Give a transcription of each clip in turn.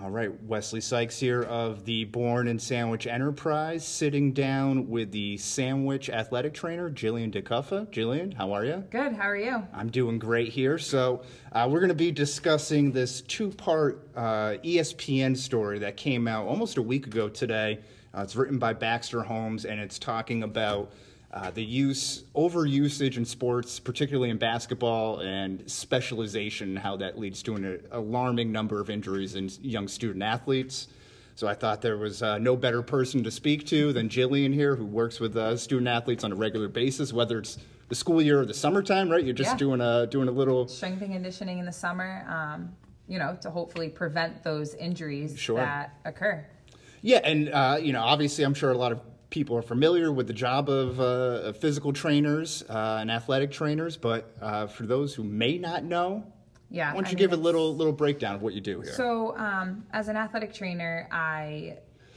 All right, Wesley Sykes here of the Born in Sandwich Enterprise, sitting down with the Sandwich athletic trainer, Jillian DeCuffa. Jillian, how are you? Good, how are you? I'm doing great here. So we're going to be discussing this two-part ESPN story that came out almost a week ago today. It's written by Baxter Holmes, and it's talking about the overusage in sports, particularly in basketball, and specialization, how that leads to an alarming number of injuries in young student athletes. So I thought there was no better person to speak to than Jillian here, who works with student athletes on a regular basis, whether it's the school year or the summertime, right? You're just doing a little strength and conditioning in the summer, to hopefully prevent those injuries that occur. Yeah, and obviously, I'm sure a lot of people are familiar with the job of physical trainers and athletic trainers, but for those who may not know, why don't you give a little breakdown of what you do here? So, as an athletic trainer, I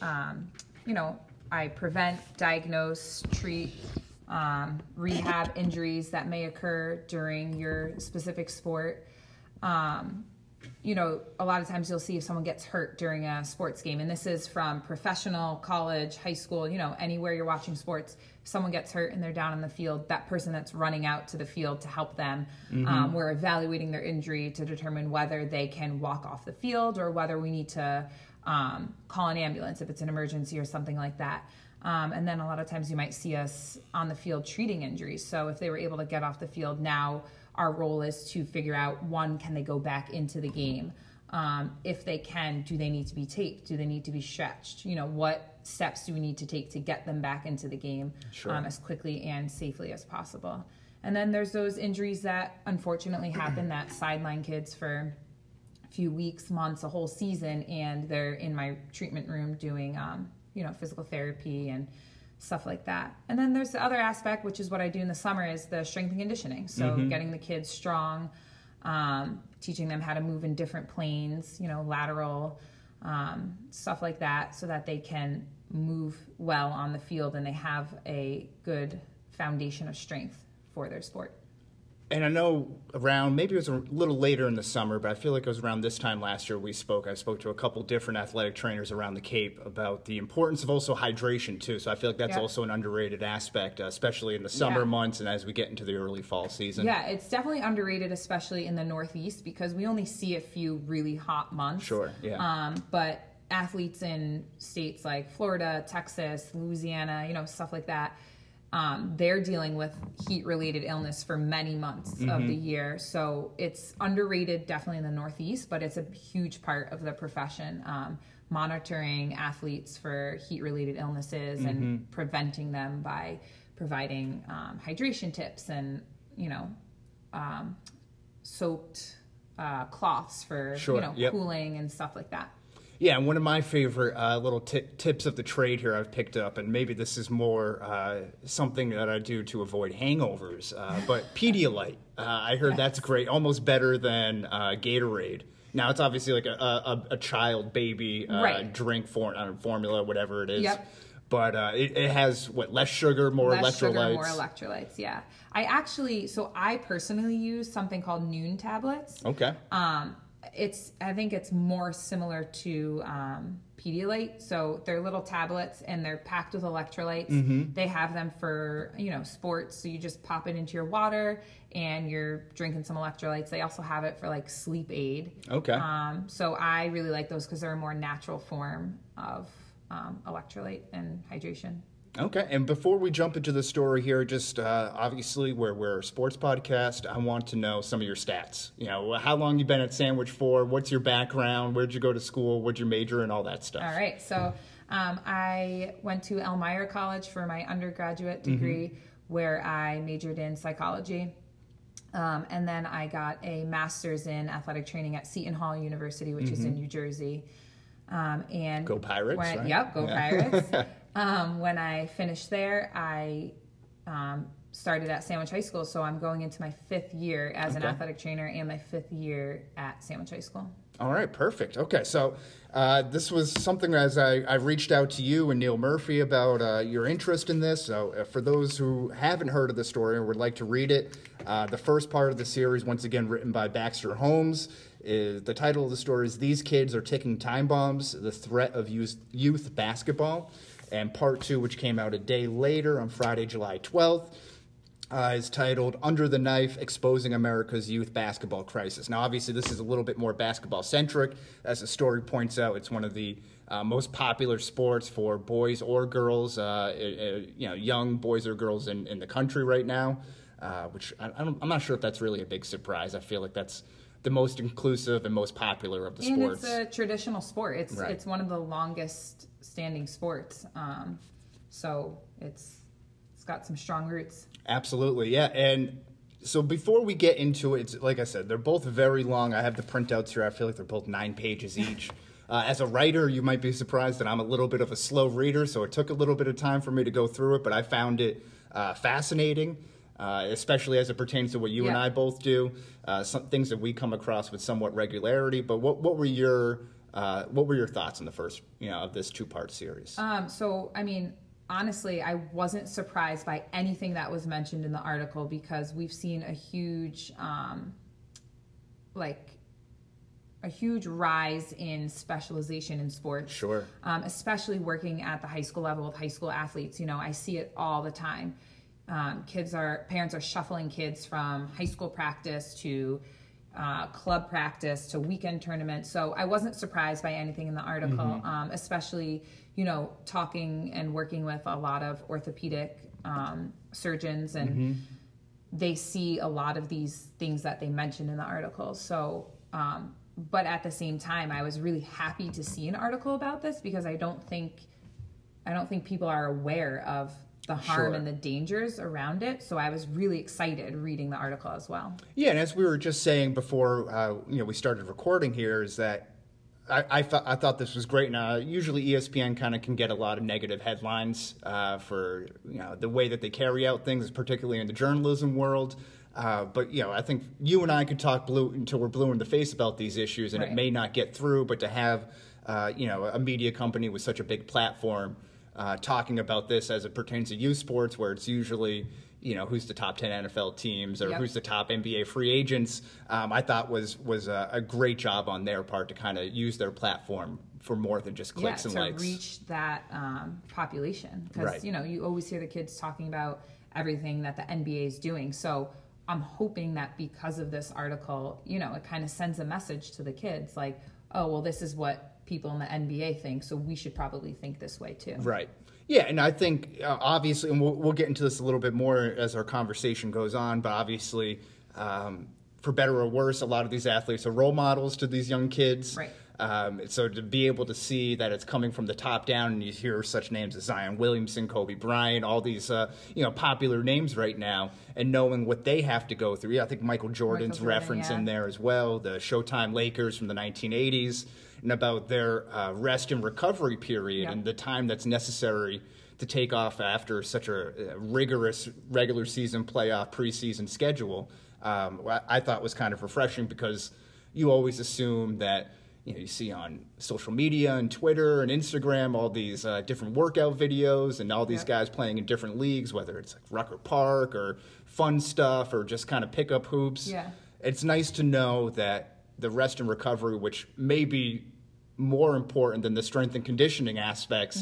prevent, diagnose, treat, rehab injuries that may occur during your specific sport. A lot of times you'll see if someone gets hurt during a sports game, and this is from professional, college, high school, anywhere you're watching sports. If someone gets hurt and they're down in the field, that person that's running out to the field to help them, we're evaluating their injury to determine whether they can walk off the field or whether we need to call an ambulance if it's an emergency or something like that. And then a lot of times you might see us on the field treating injuries. So if they were able to get off the field, now our role is to figure out, one, can they go back into the game? If they can, do they need to be taped? Do they need to be stretched? What steps do we need to take to get them back into the game as quickly and safely as possible? And then there's those injuries that unfortunately happen that sideline kids for a few weeks, months, a whole season, and they're in my treatment room doing, physical therapy and stuff like that. And then there's the other aspect, which is what I do in the summer, is the strength and conditioning. So getting the kids strong, teaching them how to move in different planes, lateral, stuff like that, so that they can move well on the field and they have a good foundation of strength for their sport. And I know maybe it was a little later in the summer, but I feel like it was around this time last year I spoke to a couple different athletic trainers around the Cape about the importance of also hydration too. So I feel like that's also an underrated aspect, especially in the summer months and as we get into the early fall season. Yeah, it's definitely underrated, especially in the Northeast, because we only see a few really hot months. Sure, yeah. But athletes in states like Florida, Texas, Louisiana, stuff like that, they're dealing with heat-related illness for many months of the year. So it's underrated definitely in the Northeast, but it's a huge part of the profession, monitoring athletes for heat-related illnesses and preventing them by providing hydration tips and, soaked cloths for, cooling and stuff like that. Yeah, and one of my favorite little tips of the trade here I've picked up, and maybe this is more something that I do to avoid hangovers, but Pedialyte. I heard that's great, almost better than Gatorade. Now, it's obviously like a child, baby drink, formula, whatever it is. Yep. But it has, less sugar, more less electrolytes? Sugar, more electrolytes, yeah. I personally use something called Noon tablets. Okay. I think it's more similar to Pedialyte. So they're little tablets and they're packed with electrolytes. They have them for, sports. So you just pop it into your water and you're drinking some electrolytes. They also have it for like sleep aid. Okay. So I really like those because they're a more natural form of electrolyte and hydration. Okay, and before we jump into the story here, just obviously we're a sports podcast. I want to know some of your stats. How long you been at Sandwich for? What's your background? Where'd you go to school? What'd you major in? All that stuff. All right, so I went to Elmira College for my undergraduate degree, where I majored in psychology. And then I got a master's in athletic training at Seton Hall University, which is in New Jersey. And go Pirates, right? Yep, go Pirates. When I finished there, I started at Sandwich High School, so I'm going into my 5th year as an athletic trainer and my 5th year at Sandwich High School. All right, perfect. Okay, so this was something as I reached out to you and Neil Murphy about your interest in this. So for those who haven't heard of the story or would like to read it, The first part of the series, once again written by Baxter Holmes, is the title of the story is "These Kids Are Ticking Time Bombs: The Threat of Youth Basketball," and part 2, which came out a day later on Friday, July 12th. Is titled "Under the Knife: Exposing America's Youth Basketball Crisis." Now, obviously, this is a little bit more basketball-centric. As the story points out, it's one of the most popular sports for boys or girls, young boys or girls in the country right now, which I'm not sure if that's really a big surprise. I feel like that's the most inclusive and most popular of the sports. And it's a traditional sport. It's one of the longest standing sports. So it's got some strong roots. Absolutely, yeah. And so before we get into it, like I said, they're both very long. I have the printouts here. I feel like they're both 9 pages each. As a writer, you might be surprised that I'm a little bit of a slow reader, so it took a little bit of time for me to go through it, but I found it fascinating, especially as it pertains to what you and I both do, some things that we come across with somewhat regularity. But what were your thoughts on the first, of this 2-part series? So, I mean, honestly, I wasn't surprised by anything that was mentioned in the article because we've seen a huge, a huge rise in specialization in sports. Sure. Especially working at the high school level with high school athletes. I see it all the time. Parents are shuffling kids from high school practice to club practice to weekend tournaments. So I wasn't surprised by anything in the article, especially, talking and working with a lot of orthopedic surgeons, and they see a lot of these things that they mentioned in the article. So, but at the same time, I was really happy to see an article about this because I don't think people are aware of the harm and the dangers around it. So I was really excited reading the article as well. Yeah, and as we were just saying before we started recording here, is that I thought this was great. Now, usually ESPN kind of can get a lot of negative headlines for the way that they carry out things, particularly in the journalism world. But I think you and I could talk until we're blue in the face about these issues, and it may not get through. But to have a media company with such a big platform talking about this as it pertains to youth sports, where it's usually who's the top 10 NFL teams or who's the top NBA free agents, I thought was a great job on their part to kind of use their platform for more than just clicks and likes. To reach that population. Because, you always hear the kids talking about everything that the NBA is doing. So I'm hoping that because of this article, it kind of sends a message to the kids like, oh, well, this is what people in the NBA think, so we should probably think this way too. Right. Yeah, and I think obviously, and we'll get into this a little bit more as our conversation goes on, but obviously, for better or worse, a lot of these athletes are role models to these young kids. Right. So to be able to see that it's coming from the top down, and you hear such names as Zion Williamson, Kobe Bryant, all these popular names right now, and knowing what they have to go through. Yeah, I think Michael Jordan's reference in there as well, the Showtime Lakers from the 1980s, and about their rest and recovery period and the time that's necessary to take off after such a rigorous regular season playoff preseason schedule. I thought was kind of refreshing because you always assume that you see on social media and Twitter and Instagram all these different workout videos and all these guys playing in different leagues, whether it's like Rucker Park or fun stuff or just kind of pick up hoops. Yeah. It's nice to know that the rest and recovery, which may be more important than the strength and conditioning aspects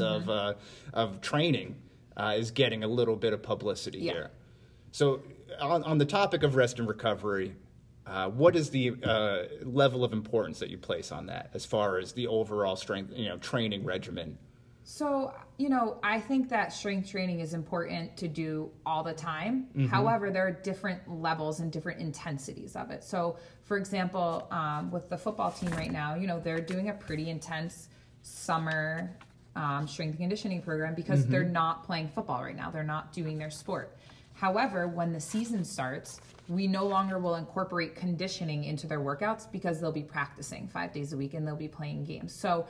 of training, is getting a little bit of publicity here. So on the topic of rest and recovery, what is the level of importance that you place on that as far as the overall strength, training regimen? So, I think that strength training is important to do all the time. However, there are different levels and different intensities of it. So, for example, with the football team right now, they're doing a pretty intense summer strength and conditioning program because they're not playing football right now. They're not doing their sport. However, when the season starts, we no longer will incorporate conditioning into their workouts because they'll be practicing 5 days a week and they'll be playing games. So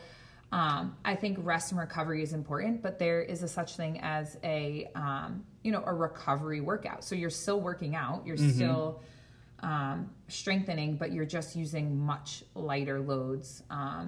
I think rest and recovery is important, but there is a such thing as a recovery workout. So you're still working out, you're still strengthening, but you're just using much lighter loads,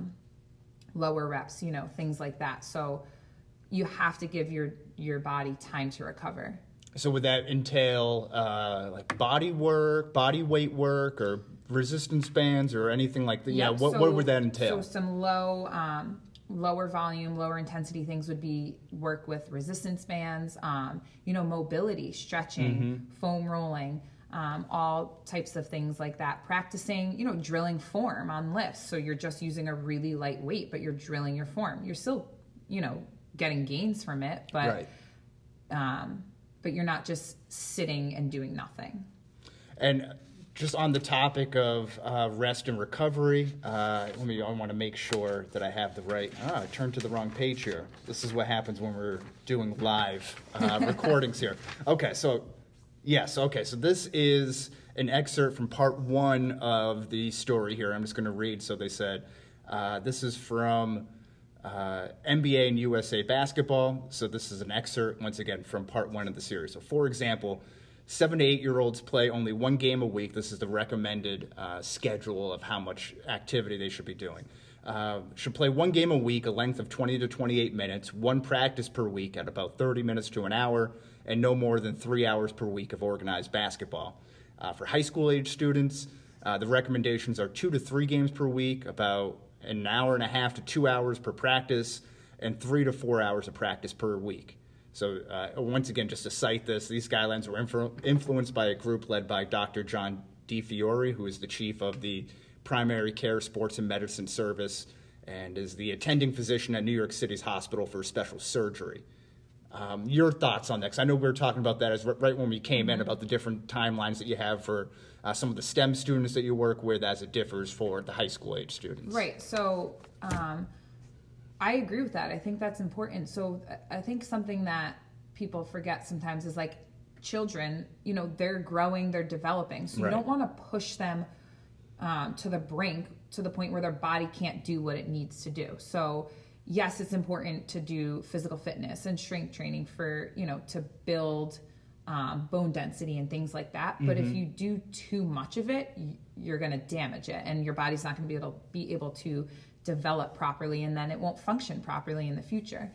lower reps, things like that. So you have to give your body time to recover. So would that entail like body work, body weight work, or resistance bands, or anything like that? Yeah, what would that entail? So some lower volume, lower intensity things would be work with resistance bands, mobility, stretching, foam rolling, all types of things like that. Practicing, drilling form on lifts. So you're just using a really light weight, but you're drilling your form. You're still, getting gains from it, but but you're not just sitting and doing nothing. And just on the topic of rest and recovery, I want to make sure that I have the right, I turned to the wrong page here. This is what happens when we're doing live recordings here. Okay, so this is an excerpt from part 1 of the story here. I'm just going to read. So they said, this is from NBA and USA basketball. So this is an excerpt, once again, from part 1 of the series. So for example, 7 to 8-year-olds play only 1 game a week. This is the recommended schedule of how much activity they should be doing. Should play 1 game a week, a length of 20 to 28 minutes, 1 practice per week at about 30 minutes to an hour, and no more than 3 hours per week of organized basketball. For high school age students, the recommendations are 2 to 3 games per week, about an hour and a half to 2 hours per practice, and 3 to 4 hours of practice per week. So once again, just to cite this, these guidelines were influenced by a group led by Dr. John DiFiore, who is the chief of the Primary Care Sports and Medicine Service and is the attending physician at New York City's Hospital for Special Surgery. Your thoughts on that? 'Cause I know we were talking about that as right when we came in, about the different timelines that you have for some of the STEM students that you work with as it differs for the high school age students. Right. So I agree with that. I think that's important. So I think something that people forget sometimes is like children, they're growing, they're developing. So you don't want to push them to the brink, to the point where their body can't do what it needs to do. So yes, it's important to do physical fitness and strength training for, to build bone density and things like that. But if you do too much of it, you're going to damage it, and your body's not going to be able to develop properly, and then it won't function properly in the future.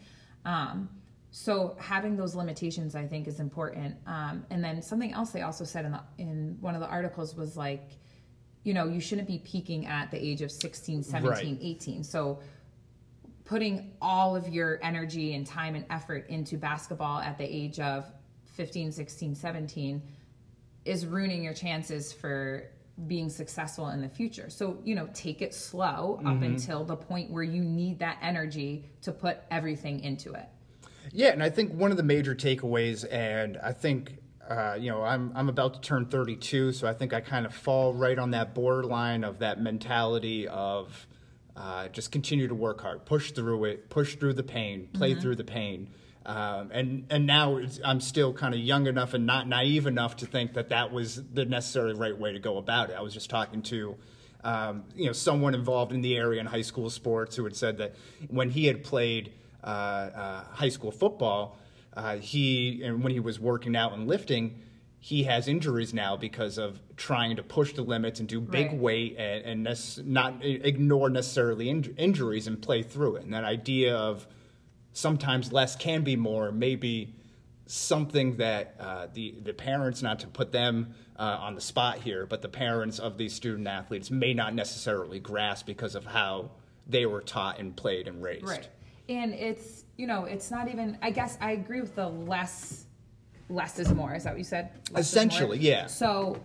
So having those limitations, I think, is important. And then something else they also said in one of the articles was like, you shouldn't be peaking at the age of 16, 17, 18. So putting all of your energy and time and effort into basketball at the age of 15, 16, 17 is ruining your chances for being successful in the future. So, take it slow up until the point where you need that energy to put everything into it. Yeah, and I think one of the major takeaways, and I think, I'm about to turn 32, so I think I kind of fall right on that borderline of that mentality of just continue to work hard, push through it, push through the pain, play through the pain. And now I'm still kind of young enough and not naive enough to think that was the necessarily right way to go about it. I was just talking to, someone involved in the area in high school sports who had said that when he had played high school football, when he was working out and lifting, he has injuries now because of trying to push the limits and do big weight and not ignore necessarily injuries and play through it. And that idea of sometimes less can be more, maybe something that the parents, not to put them on the spot here, but the parents of these student athletes may not necessarily grasp because of how they were taught and played and raised. Right. And it's, it's not even, I guess I agree with the less is more. Is that what you said? Essentially, yeah. So,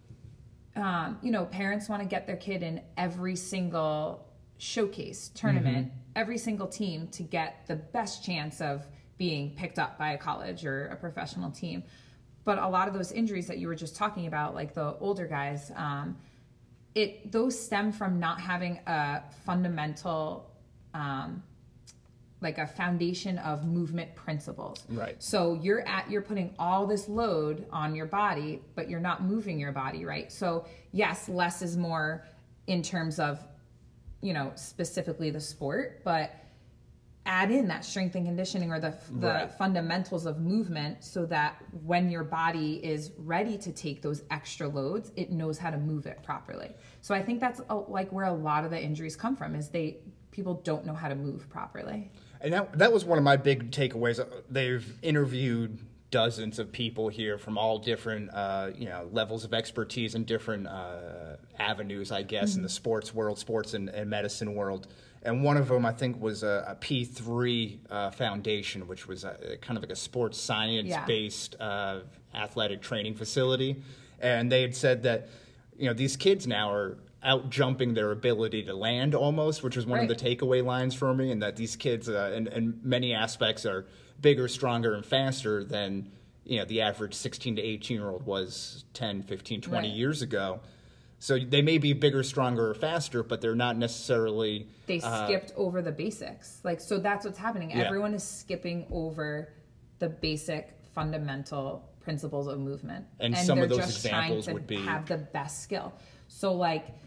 parents want to get their kid in every single showcase, tournament, every single team to get the best chance of being picked up by a college or a professional team. But a lot of those injuries that you were just talking about, like the older guys, those stem from not having a fundamental, like a foundation of movement principles. Right. So you're putting all this load on your body, but you're not moving your body, right? So yes, less is more in terms of, specifically the sport, but add in that strength and conditioning or the fundamentals of movement so that when your body is ready to take those extra loads, it knows how to move it properly. So I think that's like where a lot of the injuries come from, is people don't know how to move properly. And that was one of my big takeaways. They've interviewed dozens of people here from all different, levels of expertise and different avenues, I guess, in the sports world, sports and medicine world. And one of them, I think, was a P3 foundation, which was kind of like a sports science-based athletic training facility. And they had said that, these kids now are out jumping their ability to land almost, which was one of the takeaway lines for me, and that these kids in many aspects are bigger, stronger, and faster than the average 16 to 18-year-old was 10, 15, 20 years ago. So they may be bigger, stronger, or faster, but they're not necessarily... They skipped over the basics. So that's what's happening. Yeah. Everyone is skipping over the basic fundamental principles of movement. And some of those examples would be... have the best skill. So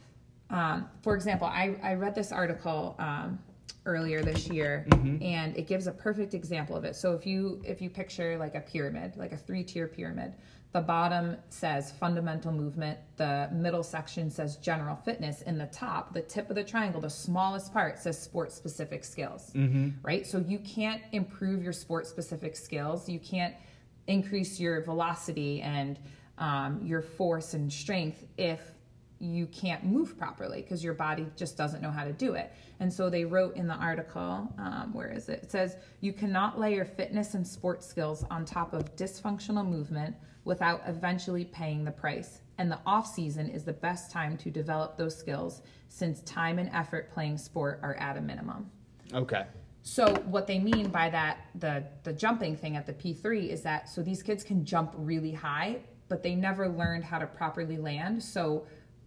for example, I read this article earlier this year, and it gives a perfect example of it. So if you picture like a pyramid, like a 3-tier pyramid, the bottom says fundamental movement, the middle section says general fitness, and the top, the tip of the triangle, the smallest part says sport-specific skills, right? So you can't improve your sport-specific skills, you can't increase your velocity and your force and strength if you can't move properly, because your body just doesn't know how to do it. And so they wrote in the article, where is it? It says, you cannot layer fitness and sports skills on top of dysfunctional movement without eventually paying the price. And the off season is the best time to develop those skills, since time and effort playing sport are at a minimum. Okay. So what they mean by that, the jumping thing at the P3 is that, so these kids can jump really high, but they never learned how to properly land. So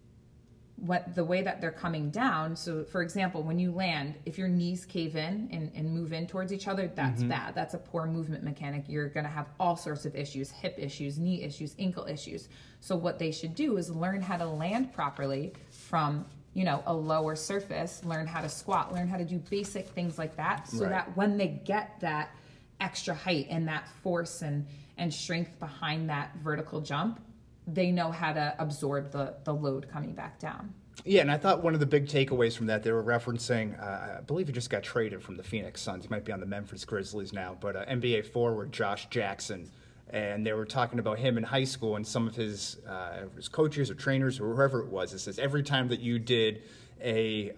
the way that they're coming down, so for example, when you land, if your knees cave in and move in towards each other, that's bad. That's a poor movement mechanic. You're going to have all sorts of issues, hip issues, knee issues, ankle issues. So what they should do is learn how to land properly from, a lower surface, learn how to squat, learn how to do basic things like that, so that when they get that extra height and that force and strength behind that vertical jump, they know how to absorb the load coming back down. Yeah, and I thought one of the big takeaways from that, they were referencing, I believe he just got traded from the Phoenix Suns. He might be on the Memphis Grizzlies now, but NBA forward Josh Jackson. And they were talking about him in high school, and some of his coaches or trainers or whoever it was, it says every time that you did a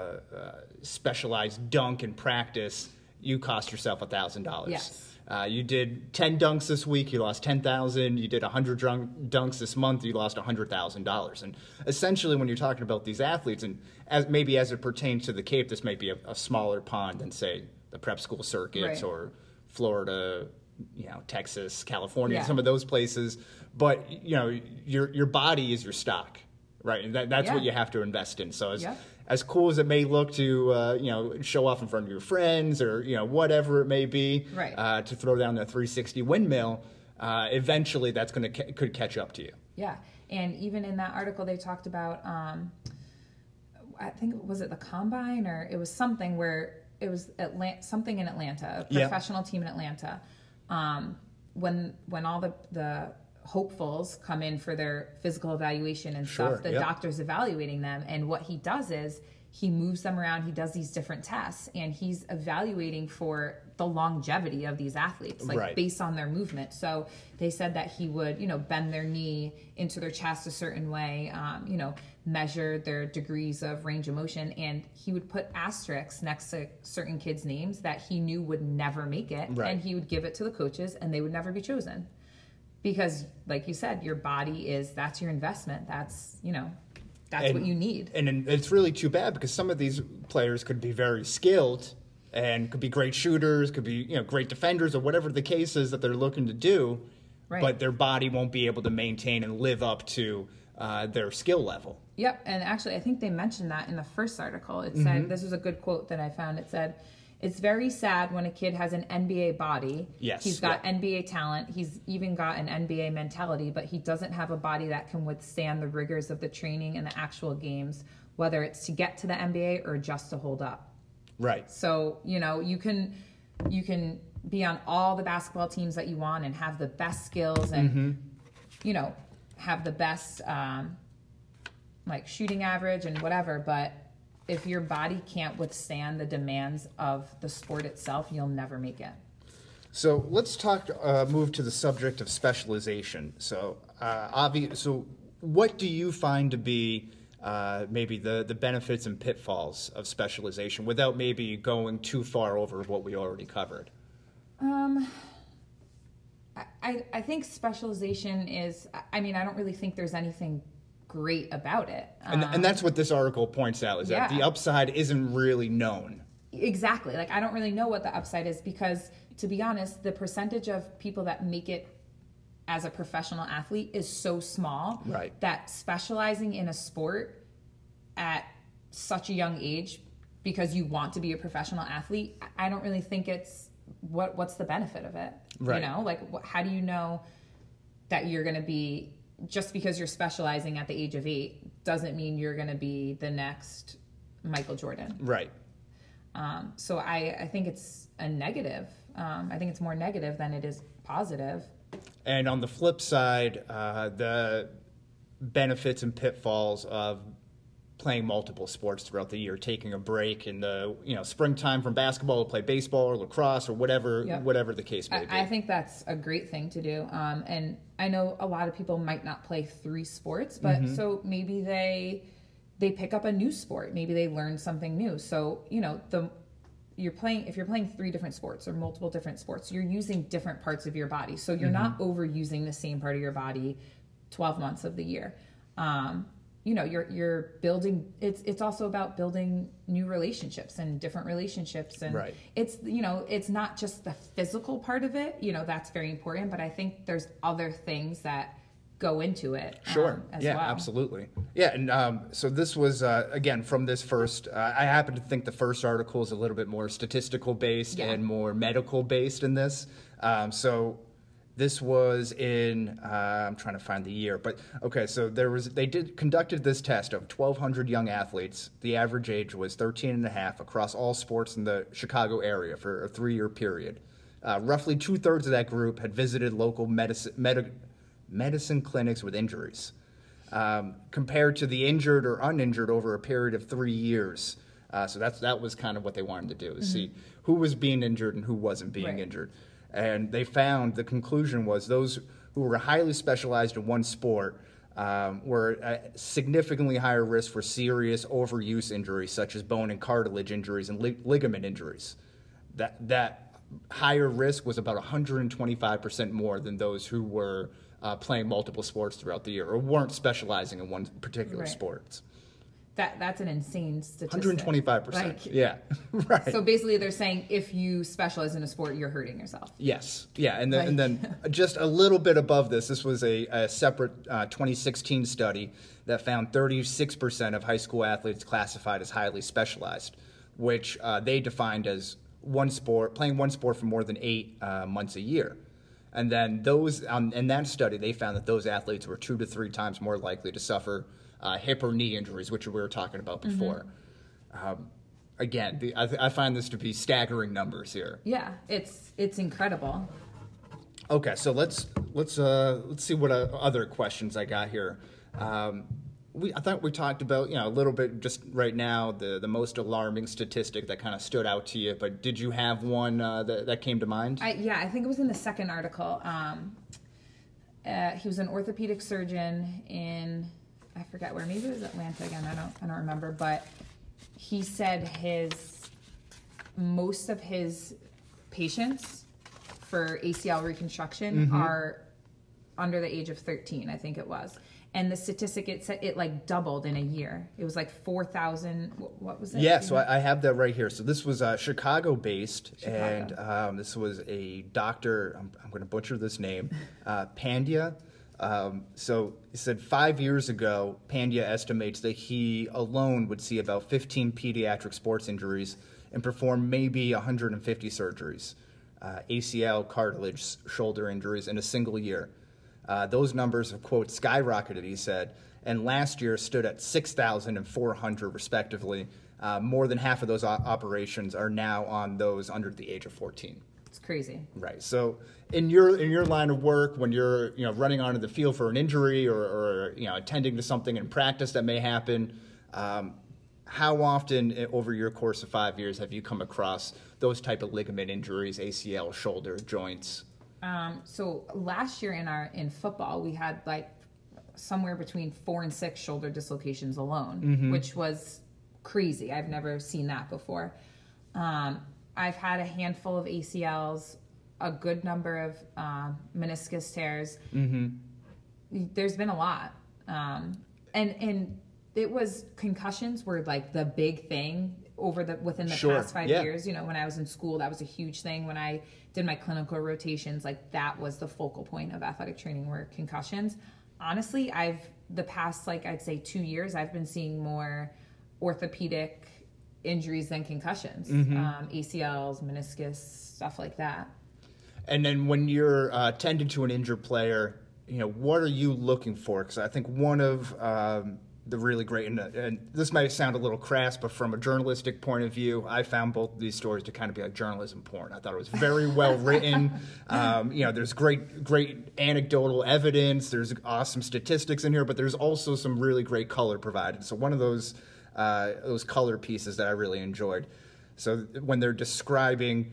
specialized dunk in practice, you cost yourself $1,000. Yes. You did 10 dunks this week, you lost $10,000. You did 100 dunks this month, you lost $100,000. And essentially, when you're talking about these athletes, and as it pertains to the Cape, this might be a smaller pond than, say, the prep school circuits or Florida, Texas, California, some of those places. But your body is your stock, right? And that's what you have to invest in. So as cool as it may look to show off in front of your friends or whatever it may be, to throw down that 360 windmill, eventually that's could catch up to you. Yeah, and even in that article they talked about, I think was it the Combine, or it was something where it was something in Atlanta, a professional team in Atlanta. When all the hopefuls come in for their physical evaluation and stuff, the doctor's evaluating them, and what he does is he moves them around, he does these different tests, and he's evaluating for the longevity of these athletes, based on their movement. So they said that he would, bend their knee into their chest a certain way, measure their degrees of range of motion, and he would put asterisks next to certain kids' names that he knew would never make it, and he would give it to the coaches, and they would never be chosen. Because, like you said, your body that's your investment. That's what you need. And it's really too bad, because some of these players could be very skilled and could be great shooters, could be great defenders, or whatever the case is that they're looking to do, but their body won't be able to maintain and live up to their skill level. Yep, and actually I think they mentioned that in the first article. It said, this was a good quote that I found, it said, "It's very sad when a kid has an NBA body. Yes, he's got NBA talent. He's even got an NBA mentality, but he doesn't have a body that can withstand the rigors of the training and the actual games, whether it's to get to the NBA or just to hold up." Right. So, you can be on all the basketball teams that you want and have the best skills and, have the best, shooting average and whatever, but if your body can't withstand the demands of the sport itself, you'll never make it. So let's move to the subject of specialization. So, so what do you find to be maybe the benefits and pitfalls of specialization without maybe going too far over what we already covered? I think specialization is, I mean, I don't really think there's anything great about it. And that's what this article points out, is that the upside isn't really known. Exactly. Like, I don't really know what the upside is because, to be honest, the percentage of people that make it as a professional athlete is so small that specializing in a sport at such a young age because you want to be a professional athlete, I don't really think it's what's the benefit of it? Right. You know, like, how do you know that you're going to be, just because you're specializing at the age of 8 doesn't mean you're going to be the next Michael Jordan. Right. So I think it's a negative. I think it's more negative than it is positive. And on the flip side, the benefits and pitfalls of playing multiple sports throughout the year, taking a break in the springtime from basketball to play baseball or lacrosse or whatever the case may be. I think that's a great thing to do. And I know a lot of people might not play 3 sports, but so maybe they pick up a new sport. Maybe they learn something new. So, if you're playing 3 different sports or multiple different sports, you're using different parts of your body. So you're not overusing the same part of your body 12 months of the year. You're building, it's also about building new relationships and different relationships. And it's not just the physical part of it, that's very important, but I think there's other things that go into it. Sure. As yeah, well. Absolutely. Yeah. And so this was, again, from this first, I happen to think the first article is a little bit more statistical based and more medical based in this. So this was in, I'm trying to find the year, but okay. So they conducted this test of 1,200 young athletes. The average age was 13 and a half across all sports in the Chicago area for a 3-year period. Roughly 2/3 of that group had visited local medicine clinics with injuries, compared to the injured or uninjured over a period of 3 years. So that was kind of what they wanted to do, is see who was being injured and who wasn't being injured. And they found the conclusion was those who were highly specialized in one sport were at significantly higher risk for serious overuse injuries, such as bone and cartilage injuries and ligament injuries. That higher risk was about 125% more than those who were playing multiple sports throughout the year or weren't specializing in one particular sport. That's an insane statistic. 125%. Yeah, right. So basically they're saying if you specialize in a sport, you're hurting yourself. Yes. Yeah, and then just a little bit above this was a separate 2016 study that found 36% of high school athletes classified as highly specialized, which they defined as playing one sport for more than 8 months a year. And then those in that study, they found that those athletes were 2 to 3 times more likely to suffer hip or knee injuries, which we were talking about before. Again, I find this to be staggering numbers here. Yeah, it's incredible. Okay, so let's see what other questions I got here. I thought we talked about a little bit just right now the most alarming statistic that kind of stood out to you. But did you have one that came to mind? I think it was in the second article. He was an orthopedic surgeon in, I forget where, maybe it was Atlanta again. I don't remember, but he said most of his patients for ACL reconstruction are under the age of 13, I think it was. And the statistic, it said it like doubled in a year. It was like 4,000. What was it? Yeah, so I have that right here. So this was Chicago-based, and this was a doctor. I'm going to butcher this name, Pandya. So he said 5 years ago, Pandya estimates that he alone would see about 15 pediatric sports injuries and perform maybe 150 surgeries, ACL, cartilage, shoulder injuries in a single year. Those numbers have, quote, skyrocketed, he said, and last year stood at 6,400 respectively. More than half of those operations are now on those under the age of 14. It's crazy. Right. So in your line of work, when you're running onto the field for an injury or attending to something in practice that may happen, how often over your course of 5 years have you come across those type of ligament injuries, ACL, shoulder, joints? So last year in football, we had like somewhere between 4 and 6 shoulder dislocations alone, which was crazy. I've never seen that before. I've had a handful of ACLs, a good number of meniscus tears. There's been a lot. And it was concussions were like the big thing within the past 5 years. You know, when I was in school, that was a huge thing. When I did my clinical rotations, like that was the focal point of athletic training were concussions. Honestly, the past, like I'd say 2 years, I've been seeing more orthopedic injuries than concussions, ACLs, meniscus, stuff like that. And then when you're tending to an injured player, you know, what are you looking for? Because I think one of the really great, and this might sound a little crass, but from a journalistic point of view, I found both of these stories to kind of be like journalism porn. I thought it was very well written. You know, there's great anecdotal evidence. There's awesome statistics in here, but there's also some really great color provided. So one of those color pieces that I really enjoyed. So when they're describing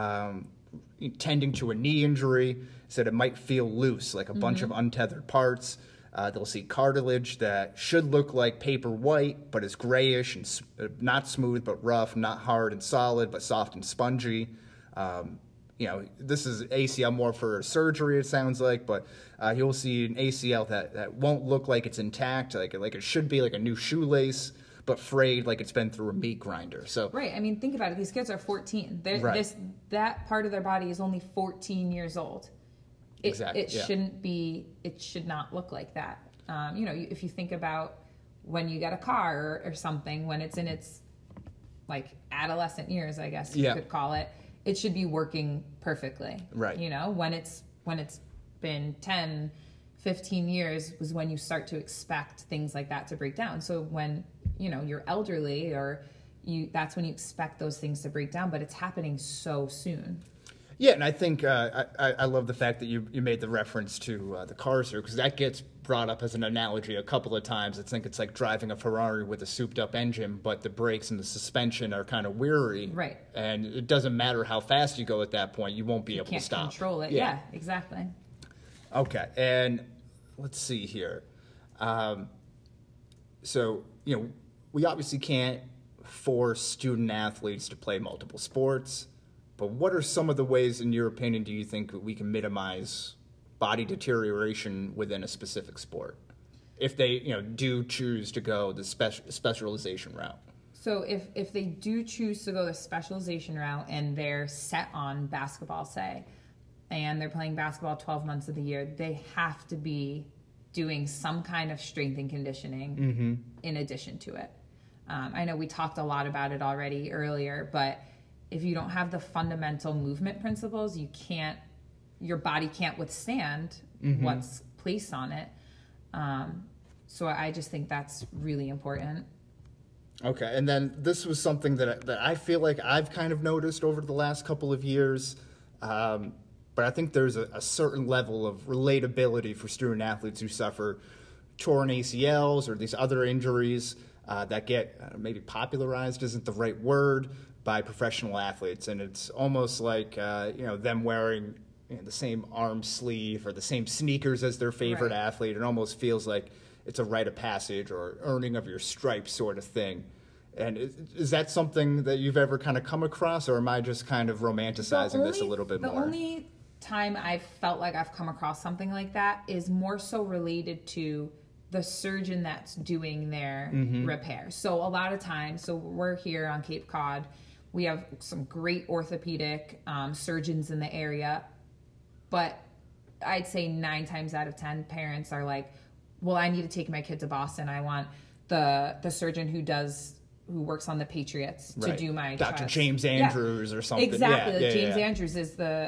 tending to a knee injury, said it might feel loose, like a bunch of untethered parts. They'll see cartilage that should look like paper white, but is grayish and not smooth but rough, not hard and solid, but soft and spongy. You know, this is ACL more for surgery, it sounds like, but you'll see an ACL that won't look like it's intact, like it should be like a new shoelace, but frayed like it's been through a meat grinder. So right. I mean, think about it. These kids are 14. That part of their body is only 14 years old. It should not look like that. You know, if you think about when you get a car or something, when it's in its like adolescent years, I guess you could call it, it should be working perfectly. Right. You know, when it's been 10, 15 years was when you start to expect things like that to break down. So when, you know, you're elderly that's when you expect those things to break down, but it's happening so soon. Yeah, and I think I love the fact that you made the reference to the cars here, because that gets brought up as an analogy a couple of times. I think it's like driving a Ferrari with a souped-up engine, but the brakes and the suspension are kind of weary. Right. And it doesn't matter how fast you go at that point, you won't be able to stop. You can't control it. Yeah, exactly. Okay, and let's see here. So, you know, we obviously can't force student athletes to play multiple sports. But what are some of the ways, in your opinion, do you think we can minimize body deterioration within a specific sport if they, you know, do choose to go the specialization route? So if they do choose to go the specialization route and they're set on basketball, say, and they're playing basketball 12 months of the year, they have to be doing some kind of strength and conditioning in addition to it. I know we talked a lot about it already earlier, but if you don't have the fundamental movement principles, your body can't withstand what's placed on it. So I just think that's really important. Okay, and then this was something that I feel like I've kind of noticed over the last couple of years, but I think there's a certain level of relatability for student athletes who suffer torn ACLs or these other injuries that get maybe popularized isn't the right word, by professional athletes, and it's almost like you know, them wearing, you know, the same arm sleeve or the same sneakers as their favorite athlete. It almost feels like it's a rite of passage or earning of your stripes sort of thing. And is that something that you've ever kind of come across, or am I just kind of romanticizing this a little bit more? The only time I've felt like I've come across something like that is more so related to the surgeon that's doing their repair. So a lot of times, so we're here on Cape Cod, we have some great orthopedic surgeons in the area, but I'd say 9 times out of 10 parents are like, well, I need to take my kid to Boston. I want the surgeon who works on the Patriots to do my Dr. James Andrews or something. Exactly. James Andrews is the,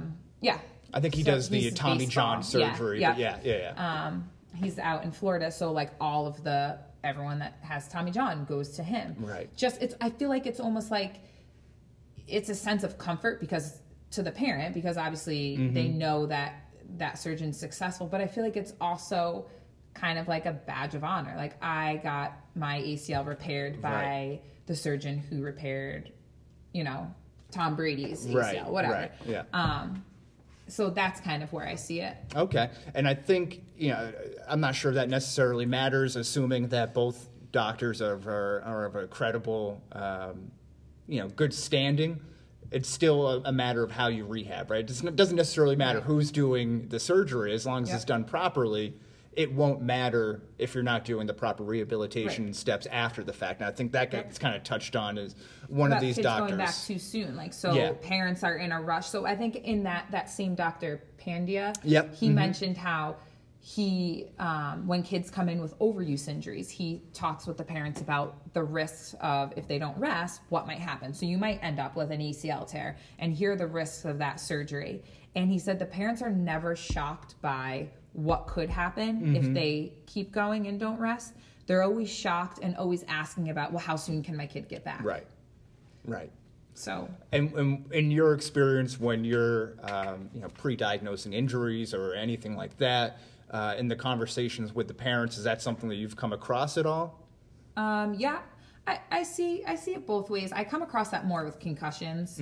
I think he does the Tommy John surgery. Yeah. He's out in Florida, so like all of everyone that has Tommy John goes to him. Right. I feel like it's almost like it's a sense of comfort to the parent, because obviously they know that surgeon's successful, but I feel like it's also kind of like a badge of honor. Like, I got my ACL repaired by the surgeon who repaired, you know, Tom Brady's ACL, whatever. Right. Yeah. So that's kind of where I see it. Okay. And I think, you know, I'm not sure that necessarily matters, assuming that both doctors are of a credible, you know, good standing. It's still a matter of how you rehab, right? It doesn't necessarily matter who's doing the surgery. As long as it's done properly, it won't matter if you're not doing the proper rehabilitation steps after the fact. And I think that gets kind of touched on as one of these doctors going back too soon. Like, so parents are in a rush. So I think in that same Dr. Pandya, he mentioned how he, when kids come in with overuse injuries, he talks with the parents about the risks of, if they don't rest, what might happen. So you might end up with an ACL tear, and here are the risks of that surgery. And he said the parents are never shocked by what could happen if they keep going and don't rest. They're always shocked and always asking about, well, how soon can my kid get back? Right. So, and in your experience, when you're you know, pre-diagnosing injuries or anything like that, in the conversations with the parents, is that something that you've come across at all? Yeah, I see it both ways. I come across that more with concussions.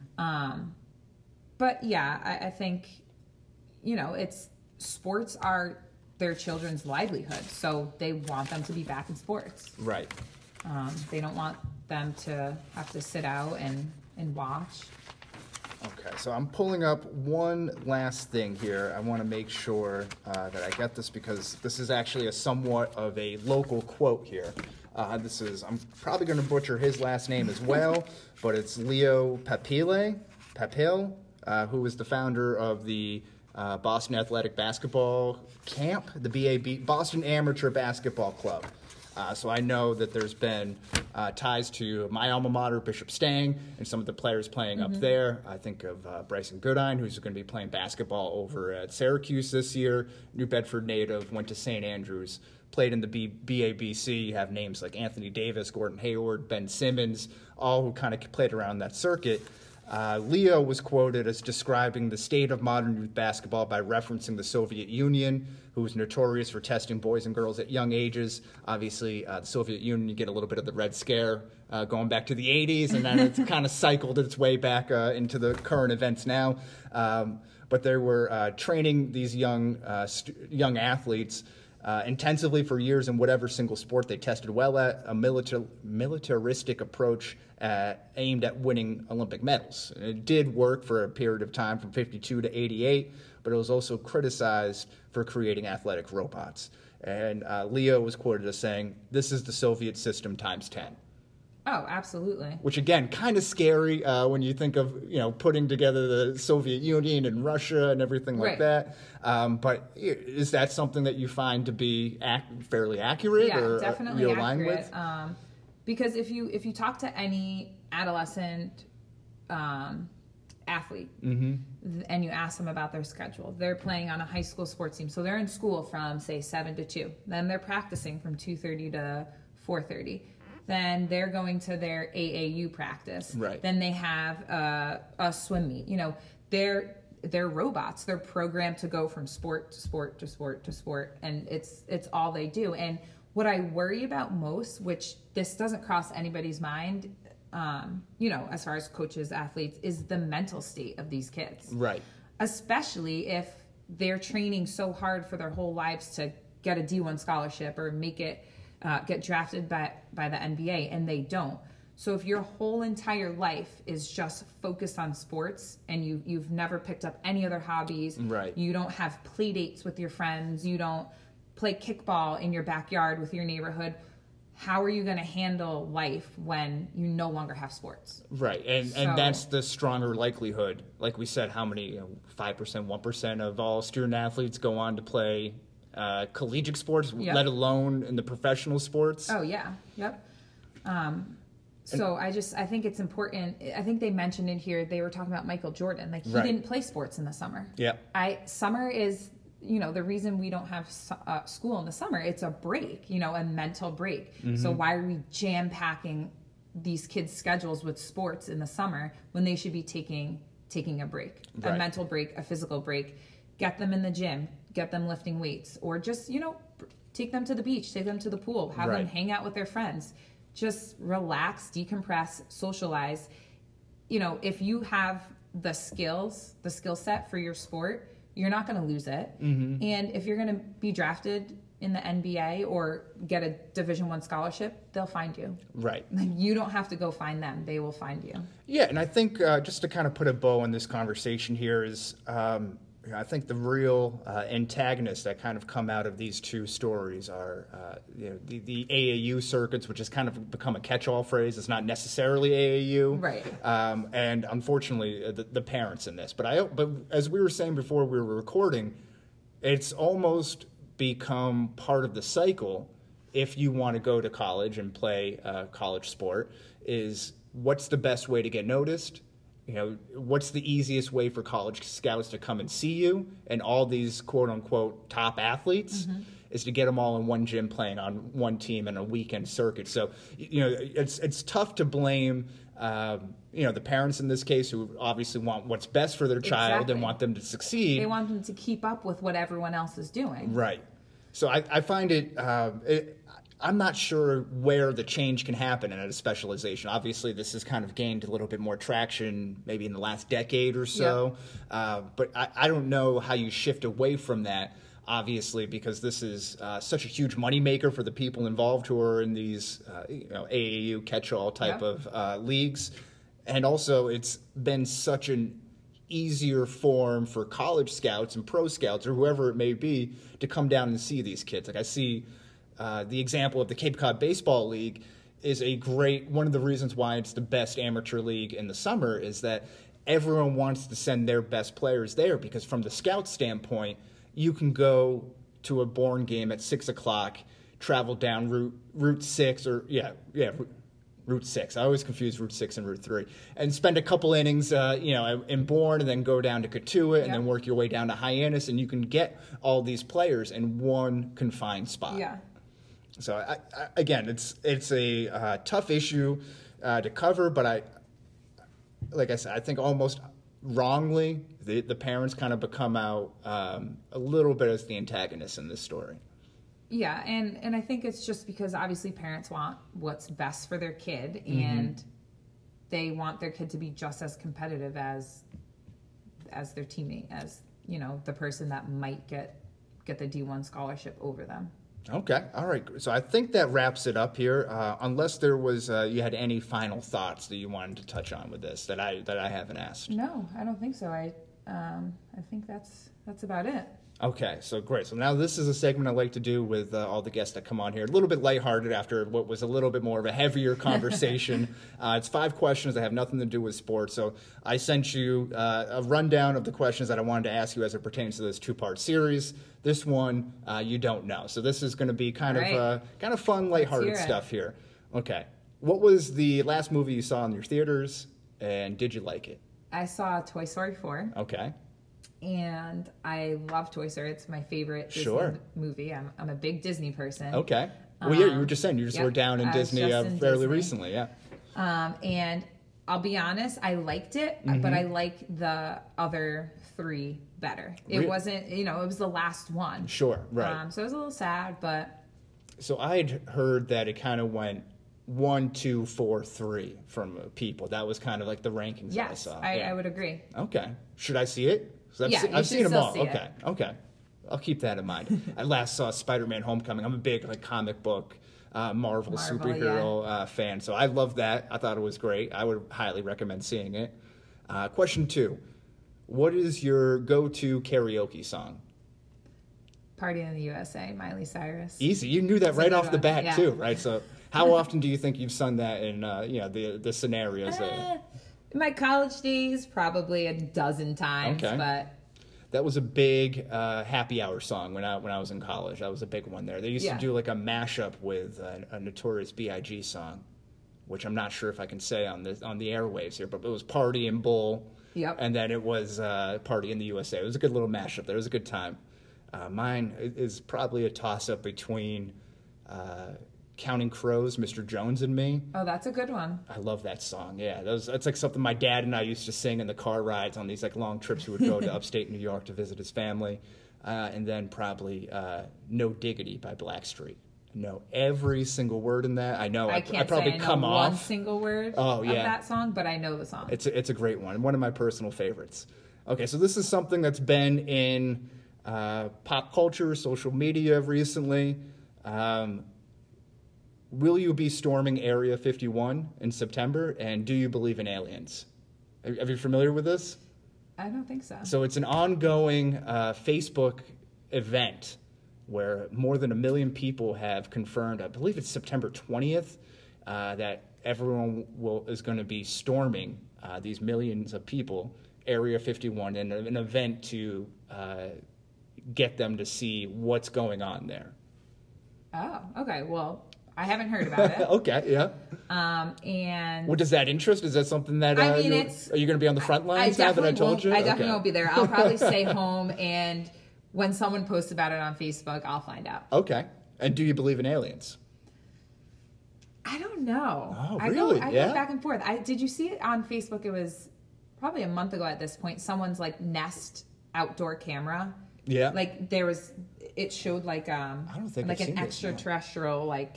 But yeah, I think, you know, sports are their children's livelihood, so they want them to be back in sports. Right. They don't want them to have to sit out and watch. Okay, so I'm pulling up one last thing here. I want to make sure that I get this, because this is actually a somewhat of a local quote here. I'm probably going to butcher his last name as well, but it's Leo Papile, who was the founder of the Boston Athletic Basketball Camp, the BAB, Boston Amateur Basketball Club. So I know that there's been ties to my alma mater, Bishop Stang, and some of the players playing up there. I think of Bryson Goodine, who's going to be playing basketball over at Syracuse this year. New Bedford native, went to St. Andrews, played in the BABC. You have names like Anthony Davis, Gordon Hayward, Ben Simmons, all who kind of played around that circuit. Leo was quoted as describing the state of modern youth basketball by referencing the Soviet Union, who was notorious for testing boys and girls at young ages. Obviously, the Soviet Union, you get a little bit of the Red Scare going back to the 80s, and then it's kind of cycled its way back into the current events now. But they were training these young athletes intensively for years in whatever single sport they tested well at, a militaristic approach aimed at winning Olympic medals. And it did work for a period of time from 52 to 88, but it was also criticized for creating athletic robots. And Leo was quoted as saying, "This is the Soviet system times 10. Oh, absolutely. Which, again, kind of scary when you think of, you know, putting together the Soviet Union and Russia and everything like that. But is that something that you find to be fairly accurate? Yeah, or definitely you're aligned accurate. with? Because if you talk to any adolescent athlete and you ask them about their schedule, they're playing on a high school sports team. So they're in school from, say, 7 to 2. Then they're practicing from 2:30 to 4:30. Then they're going to their AAU practice. Right. Then they have a swim meet. You know, they're robots. They're programmed to go from sport to sport to sport to sport, and it's all they do. And what I worry about most, which this doesn't cross anybody's mind, you know, as far as coaches, athletes, is the mental state of these kids. Right. Especially if they're training so hard for their whole lives to get a D1 scholarship or make it get drafted by the NBA, and they don't. So if your whole entire life is just focused on sports and you've never picked up any other hobbies, you don't have play dates with your friends, you don't play kickball in your backyard with your neighborhood, how are you going to handle life when you no longer have sports? Right, and that's the stronger likelihood. Like we said, how many, 5%, 1% of all student athletes go on to play collegiate sports, let alone in the professional sports. Oh, yeah. Yep. So I think it's important. I think they mentioned in here, they were talking about Michael Jordan. Like, he didn't play sports in the summer. Yeah. Summer is, you know, the reason we don't have school in the summer. It's a break, you know, a mental break. So why are we jam-packing these kids' schedules with sports in the summer when they should be taking a break, a mental break, a physical break? Get them in the gym, get them lifting weights, or just, you know, Take them to the beach, take them to the pool, have them hang out with their friends. Just relax, decompress, socialize. You know, if you have the skill set for your sport, you're not going to lose it. And if you're going to be drafted in the NBA or get a Division I scholarship, they'll find you. Right. You don't have to go find them. They will find you. Yeah, and I think just to kind of put a bow on this conversation here is I think the real antagonists that kind of come out of these two stories are the AAU circuits, which has kind of become a catch-all phrase. It's not necessarily AAU. Right. And unfortunately, the parents in this. But as we were saying before we were recording, it's almost become part of the cycle if you want to go to college and play a college sport is what's the best way to get noticed? You know, what's the easiest way for college scouts to come and see you? And all these quote unquote top athletes is to get them all in one gym playing on one team in a weekend circuit. So, you know, it's tough to blame, the parents in this case who obviously want what's best for their child and want them to succeed. They want them to keep up with what everyone else is doing. Right. So I find I'm not sure where the change can happen at a specialization. Obviously, this has kind of gained a little bit more traction maybe in the last decade or so. But I don't know how you shift away from that, obviously, because this is such a huge moneymaker for the people involved who are in these AAU catch-all type of leagues. And also, it's been such an easier form for college scouts and pro scouts or whoever it may be to come down and see these kids. Like I see the example of the Cape Cod Baseball League is one of the reasons why it's the best amateur league in the summer is that everyone wants to send their best players there because from the scout standpoint, you can go to a Bourne game at 6 o'clock, travel down Route 6 Route 6. I always confuse Route 6 and Route 3. And spend a couple innings, in Bourne and then go down to Cotuit and then work your way down to Hyannis and you can get all these players in one confined spot. Yeah. So again, it's a tough issue to cover, but like I said, I think almost wrongly the parents kind of become out a little bit as the antagonists in this story. Yeah, and I think it's just because obviously parents want what's best for their kid, and they want their kid to be just as competitive as their teammate, as the person that might get the D1 scholarship over them. Okay, all right. So I think that wraps it up here. Unless there was you had any final thoughts that you wanted to touch on with this that I haven't asked. No, I don't think so. I think that's about it. Okay, so great. So now this is a segment I like to do with all the guests that come on here. A little bit lighthearted after what was a little bit more of a heavier conversation. It's 5 questions that have nothing to do with sports. So I sent you a rundown of the questions that I wanted to ask you as it pertains to this 2-part series. This one, you don't know. So this is going to be kind of fun, lighthearted stuff here. Okay. What was the last movie you saw in your theaters, and did you like it? I saw Toy Story 4. Okay. And I love Toy Story. It's my favorite Disney movie. I'm a big Disney person. Okay. Well, you were just saying you were down in Disney fairly recently, yeah. And I'll be honest, I liked it, but I like the other 3 better. It wasn't, it was the last one. Sure, right. So it was a little sad, but. So I'd heard that it kind of went 1, 2, 4, 3 from people. That was kind of like the rankings that I saw. Yes, I would agree. Okay. Should I see it? I've seen them all. Okay. I'll keep that in mind. I last saw Spider-Man: Homecoming. I'm a big comic book, Marvel superhero fan, so I love that. I thought it was great. I would highly recommend seeing it. Question 2: what is your go-to karaoke song? Party in the USA, Miley Cyrus. Easy. You knew that right off the bat too, right? So how often do you think you've sung that in the scenarios? In my college days, probably a dozen times, but that was a big happy hour song when I was in college. That was a big one there. They used to do like a mashup with a Notorious B.I.G. song, which I'm not sure if I can say on the airwaves here, but it was Party in Bull, and then it was Party in the USA. It was a good little mashup there. It was a good time. Mine is probably a toss-up between Counting Crows, Mr. Jones and Me. Oh, that's a good one. I love that song. Yeah, that's like something my dad and I used to sing in the car rides on these long trips we would go to upstate New York to visit his family. and then probably No Diggity by Blackstreet. I know every single word in that. I know I can't probably say I know come off one single word of that song, but I know the song. It's a great one of my personal favorites. Okay, so this is something that's been in pop culture, social media recently. Will you be storming Area 51 in September? And do you believe in aliens? Are you familiar with this? I don't think so. So it's an ongoing Facebook event where more than 1 million people have confirmed, I believe it's September 20th, that everyone is going to be storming these millions of people, Area 51, in an event to get them to see what's going on there. Oh, okay. Well, I haven't heard about it. Okay, yeah. And what does that interest? Is that something that I mean, are you going to be on the front lines now that I told you? I definitely won't be there. I'll probably stay home, and when someone posts about it on Facebook, I'll find out. Okay. And do you believe in aliens? I don't know. Oh, really? I go back and forth. Did you see it on Facebook? It was probably a month ago at this point. Someone's like Nest outdoor camera. Yeah. Like it showed like I don't think like I've an seen extraterrestrial like.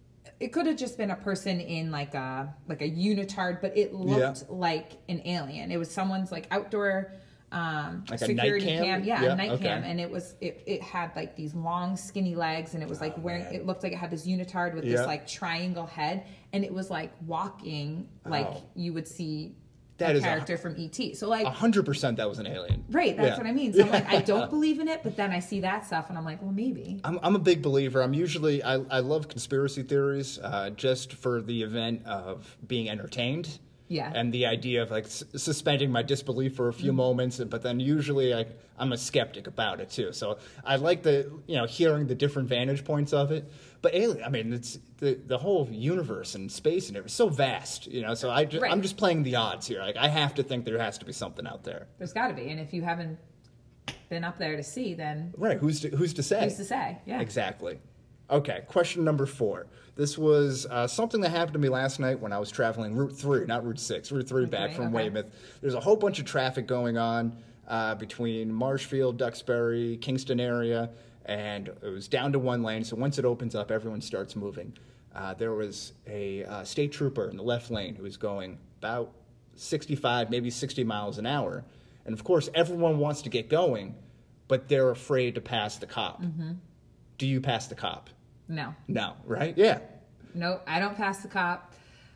It could have just been a person in like a unitard, but it looked like an alien. It was someone's like outdoor like security a night cam. Yeah, a night okay. cam, and it had like these long skinny legs, and it was like wearing. Man. It looked like it had this unitard with this like triangle head, and it was like walking like you would see. That is character from E.T. So like 100% that was an alien. Right, that's what I mean. So I'm like, I don't believe in it, but then I see that stuff and I'm like, well, maybe. I'm a big believer. I love conspiracy theories just for the event of being entertained. Yeah. And the idea of like suspending my disbelief for a few moments, but then usually I'm a skeptic about it too. So I like hearing the different vantage points of it. But alien, I mean, it's the whole universe and space and everything, so vast, So I'm just playing the odds here. Like I have to think there has to be something out there. There's got to be, and if you haven't been up there to see, then right, who's to say? Who's to say? Yeah, exactly. Okay, question number 4. This was something that happened to me last night when I was traveling Route 3, not Route 6, Route 3 back from Weymouth. There's a whole bunch of traffic going on between Marshfield, Duxbury, Kingston area, and it was down to one lane, so once it opens up, everyone starts moving. There was a state trooper in the left lane who was going about 65, maybe 60 miles an hour. And, of course, everyone wants to get going, but they're afraid to pass the cop. Mm-hmm. Do you pass the cop? No. No, right? Yeah. No, I don't pass the cop.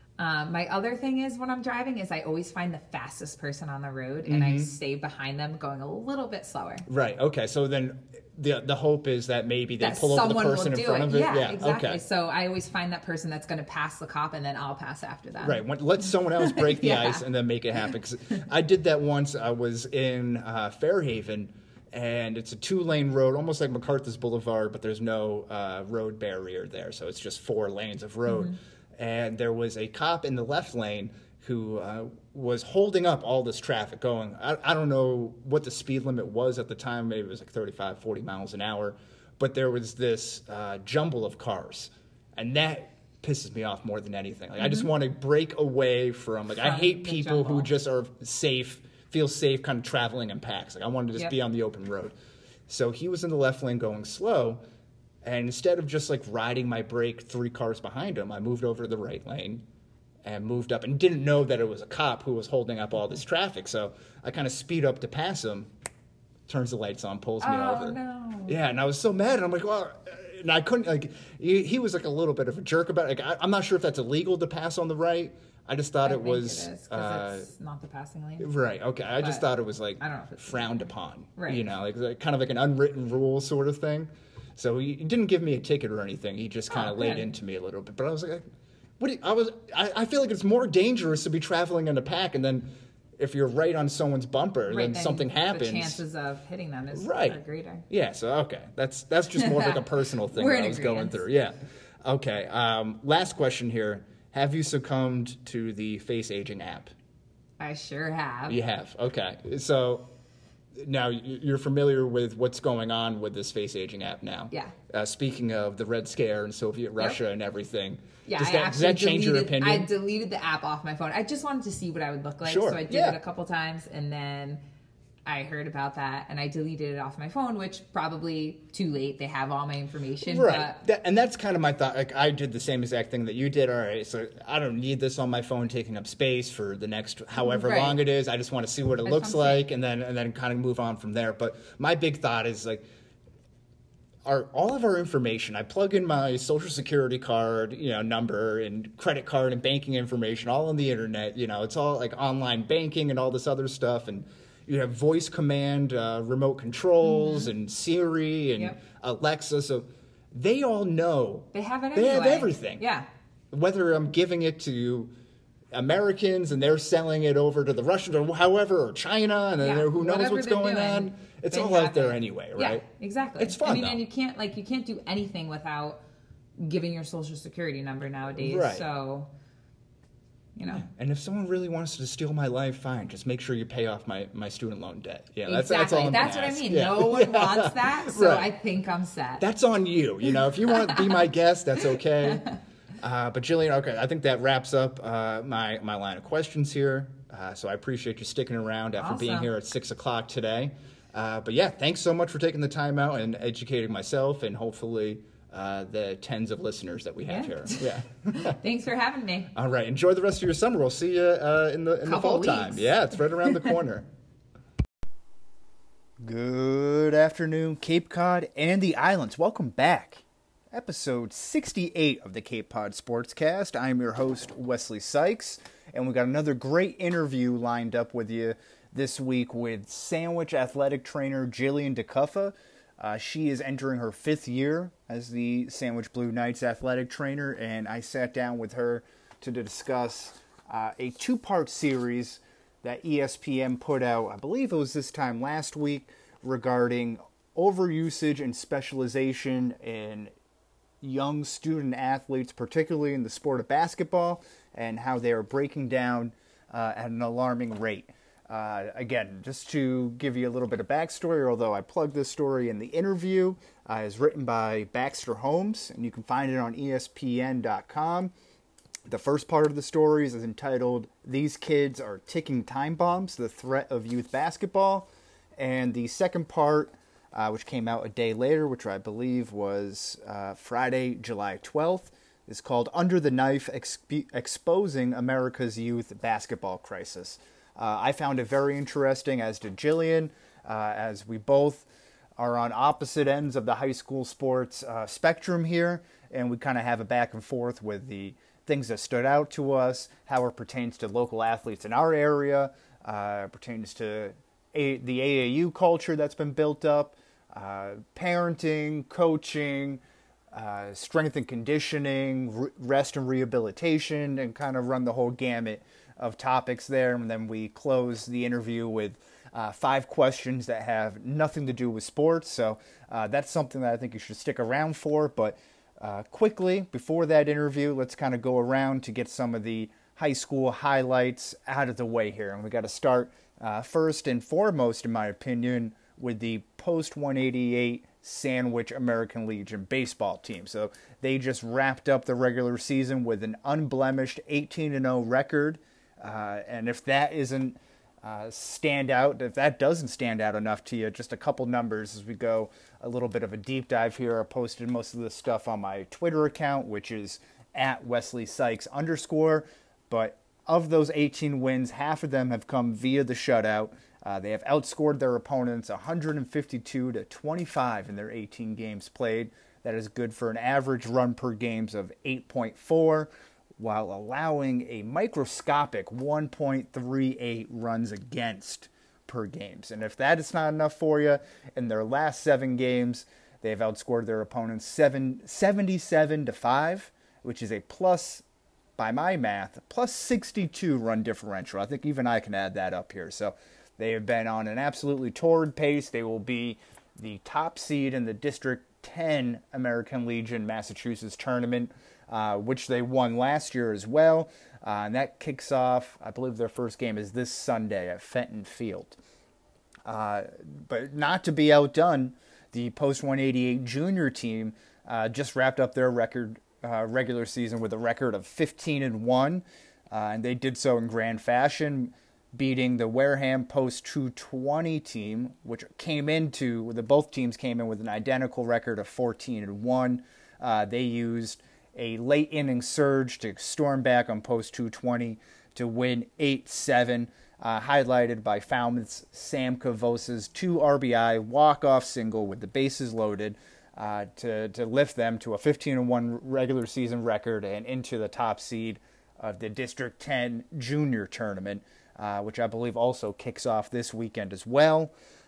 My other thing is when I'm driving is I always find the fastest person on the road and I stay behind them going a little bit slower. Right. Okay. So then the hope is that maybe they pull over the person in front of it. Yeah, exactly. Okay. So I always find that person that's going to pass the cop and then I'll pass after them. Right. Let someone else break the ice and then make it happen. 'Cause I did that once. I was in Fairhaven. And it's a 2-lane road, almost like MacArthur's Boulevard, but there's no road barrier there. So it's just 4 lanes of road. Mm-hmm. And there was a cop in the left lane who was holding up all this traffic going. I don't know what the speed limit was at the time. Maybe it was like 35, 40 miles an hour. But there was this jumble of cars. And that pisses me off more than anything. Like I just want to break away from, I hate people who just are feel safe kind of traveling in packs. Like I wanted to just be on the open road. So he was in the left lane going slow. And instead of just like riding my brake 3 cars behind him, I moved over to the right lane and moved up and didn't know that it was a cop who was holding up all this traffic. So I kind of speed up to pass him, turns the lights on, pulls me over. No. Yeah. And I was so mad. And I'm like, well, and I couldn't, like, he was like a little bit of a jerk about it. Like, I'm not sure if that's illegal to pass on the right. I just thought it was. It is, 'cause it's not the passing lane. Right. Okay. I just thought it was like I don't know if it's frowned upon. Right. Like kind of like an unwritten rule sort of thing. So he didn't give me a ticket or anything. He just kind of laid into me a little bit. But I was like, I feel like it's more dangerous to be traveling in a pack, and then if you're right on someone's bumper, then something happens. The chances of hitting them are greater. Yeah. So okay, that's just more of like a personal thing that I was going through. Yeah. Okay. Last question here. Have you succumbed to the face aging app? I sure have. You have. Okay. So now you're familiar with what's going on with this face aging app now. Yeah. Speaking of the Red Scare and Soviet Russia and everything. Yeah, does that change your opinion? I deleted the app off my phone. I just wanted to see what I would look like. Sure. So I did it a couple times and then I heard about that and I deleted it off my phone, which probably too late. They have all my information. Right. But And that's kind of my thought. Like, I did the same exact thing that you did. All right, so I don't need this on my phone taking up space for the next however Right. long it is. I just want to see what it That's looks what I'm like and then kind of move on from there. But my big thought is, like, all of our information, I plug in my social security card, number and credit card and banking information all on the internet. It's all like online banking and all this other stuff. And you have voice command, remote controls and Siri and Yep. Alexa. So they all know. they have it They anyway. have everything. Yeah. Whether I'm giving it to Americans and they're selling it over to the Russians or however, or China, and Yeah, who knows whatever what's they're going doing, on. It's they all have out there it. anyway, Yeah, right? exactly. It's fun, I mean, though. and you can't do anything without giving your social security number nowadays. Right. So, And if someone really wants to steal my life, fine. Just make sure you pay off my student loan debt. Yeah, that's exactly. all I'm That's gonna what I ask. mean. Yeah. No one wants that, so Right. I think I'm set. That's on you. If you want to be my guest, that's okay. But Jillian, okay, I think that wraps up my line of questions here. So I appreciate you sticking around after being Awesome. here at 6 o'clock today. But yeah, thanks so much for taking the time out and educating myself and hopefully the tens of listeners that we have Yeah. here. Yeah. Thanks for having me. All right. Enjoy the rest of your summer. We'll see you in the Couple fall weeks. time. Yeah, it's right around the corner. Good afternoon, Cape Cod and the islands. Welcome back. Episode 68 of the Cape Cod Sportscast. I'm your host, Wesley Sykes, and we got another great interview lined up with you this week with Sandwich athletic trainer Jillian DeCuffa. She is entering her 5th year as the Sandwich Blue Knights athletic trainer, and I sat down with her to discuss a 2-part series that ESPN put out, I believe it was this time last week, regarding overusage and specialization in young student athletes, particularly in the sport of basketball, and how they are breaking down at an alarming rate. Again, just to give you a little bit of backstory, although I plugged this story in the interview, is written by Baxter Holmes, and you can find it on ESPN.com. The first part of the story is entitled, "These Kids Are Ticking Time Bombs, The Threat of Youth Basketball." And the second part, which came out a day later, which I believe was Friday, July 12th, is called "Under the Knife, Exposing America's Youth Basketball Crisis." I found it very interesting, as did Jillian, as we both are on opposite ends of the high school sports spectrum here, and we kind of have a back and forth with the things that stood out to us, how it pertains to local athletes in our area, pertains to the AAU culture that's been built up, parenting, coaching, strength and conditioning, rest and rehabilitation, and kind of run the whole gamut of topics there. And then we close the interview with 5 questions that have nothing to do with sports. So that's something that I think you should stick around for. But quickly, before that interview, let's kind of go around to get some of the high school highlights out of the way here. And we got to start first and foremost, in my opinion, with the post-188 Sandwich American Legion baseball team. So they just wrapped up the regular season with an unblemished 18-0 record. And if that isn't if that doesn't stand out enough to you, just a couple numbers as we go a little bit of a deep dive here. I posted most of this stuff on my Twitter account, which is at Wesley Sykes _. But of those 18 wins, half of them have come via the shutout. They have outscored their opponents 152-25 in their 18 games played. That is good for an average run per games of 8.4, while allowing a microscopic 1.38 runs against per games. And if that is not enough for you, in their last 7 games, they have outscored their opponents 77-5, which is a plus, by my math, plus 62 run differential. I think even I can add that up here. So they have been on an absolutely torrid pace. They will be the top seed in the District 10 American Legion Massachusetts tournament, which they won last year as well. And that kicks off, I believe their first game is this Sunday at Fenton Field. But not to be outdone, the post-188 junior team just wrapped up their regular season with a record of 15-1, and they did so in grand fashion. beating the Wareham Post 220 team, which both teams came in with an identical record of 14-1. They used a late inning surge to storm back on Post 220 to win 8-7, highlighted by Falmouth's Sam Cavosa's 2 RBI walk-off single with the bases loaded to lift them to a 15-1 regular season record and into the top seed of the District 10 Junior Tournament, which I believe also kicks off this weekend as well.